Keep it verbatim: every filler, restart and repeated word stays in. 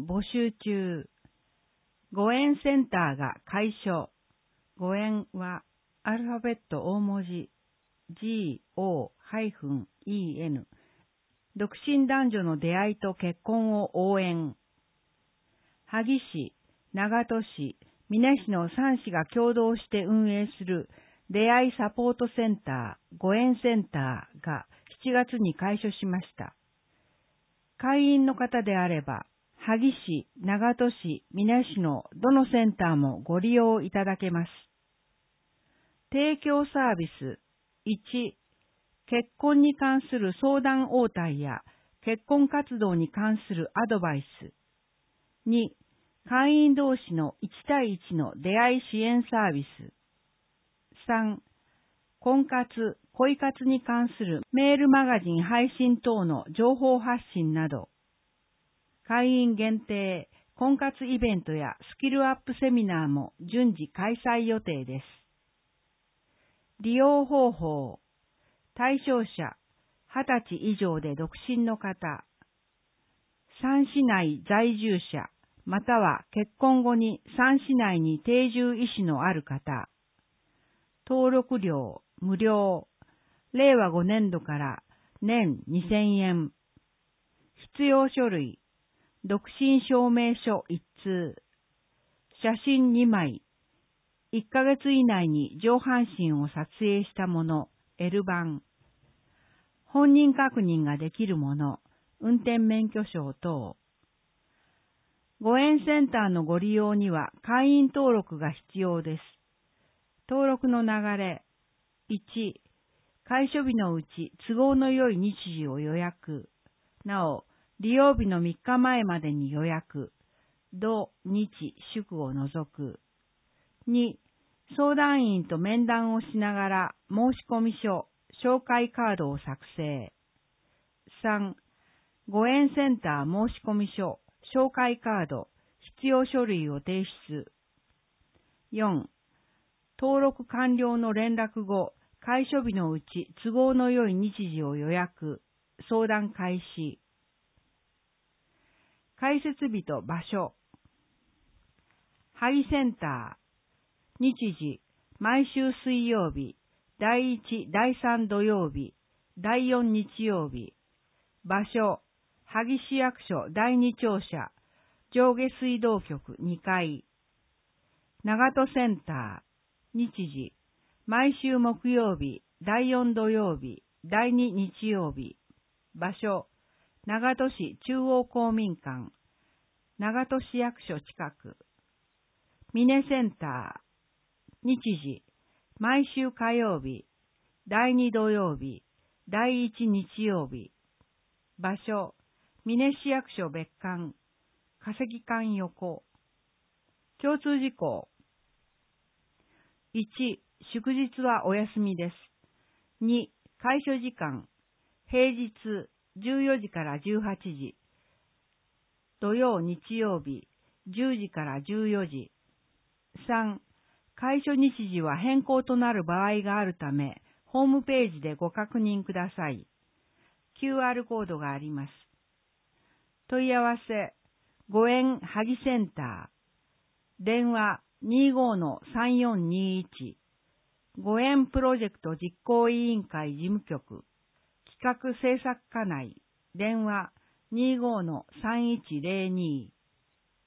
募集中。ご縁センターが解消。ご縁はアルファベット大文字 ジーオーイーエヌ。独身男女の出会いと結婚を応援。萩市、長門市、美祢市のさん市が共同して運営する出会いサポートセンター、ご縁センターがしちがつに開所しました。会員の方であれば、萩市、長門市、美祢市のどのセンターもご利用いただけます。提供サービスいち、結婚に関する相談応対や結婚活動に関するアドバイス。に、会員同士のいち対いちの出会い支援サービス。さん、婚活、恋活に関するメールマガジン配信等の情報発信など。会員限定、婚活イベントやスキルアップセミナーも順次開催予定です。利用方法。対象者、はたち以上で独身の方。さん市内在住者、または結婚後にさん市内に定住意思のある方。登録料、無料。れいわごねんどから年にせんえん。必要書類。独身証明書いち通。写真にまい。いっかげつ以内に上半身を撮影したもの、エルばん。本人確認ができるもの、運転免許証等。ご縁センターのご利用には会員登録が必要です。登録の流れ。いち、開所日のうち都合の良い日時を予約。なお、利用日のみっかまえまでに予約。土、日、祝を除く。に、相談員と面談をしながら申込書、紹介カードを作成。さん、ご縁センター申込書、紹介カード、必要書類を提出。よん、登録完了の連絡後、開所日のうち都合の良い日時を予約、相談開始。開設日と場所。萩センター。日時、毎週水曜日、だいいち、だいさん土曜日、だいよん日曜日。場所、萩市役所だいに庁舎、上下水道局にかい。長門センター。日時、毎週木曜日、だいよん土曜日、だいに日曜日。場所、長門市中央公民館、長門市役所近く。美祢センター。日時、毎週火曜日、だいに土曜日、だいいち日曜日。場所、美祢市役所別館、化石館横。共通事項。いち、祝日はお休みです。に、開所時間、平日じゅうよじからじゅうはちじ、土曜日曜日じゅうじからじゅうよじ。さん、開所日時は変更となる場合があるため、ホームページでご確認ください。キューアール コードがあります。問い合わせ、ご縁萩センター。電話 にじゅうごのさんよんにいち。ご縁プロジェクト実行委員会事務局。企画制作課内。電話 にじゅうごのさんいちゼロに。